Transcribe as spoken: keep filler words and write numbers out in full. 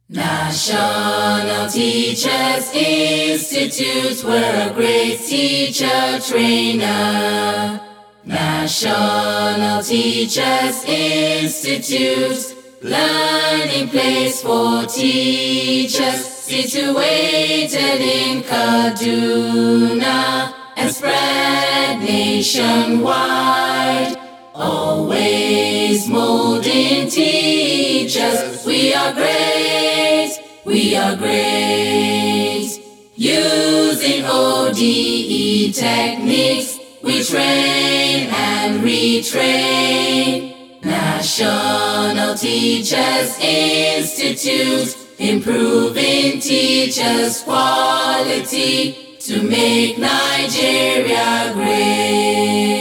National Teachers Institute, we're a great teacher trainer. National Teachers Institute, learning place for teachers, situated in Kaduna and spread nationwide. Always molding teachers, we are great, we are great. Using O D E techniques, we train and retrain. National Teachers Institute, improving teachers' quality to make Nigeria great.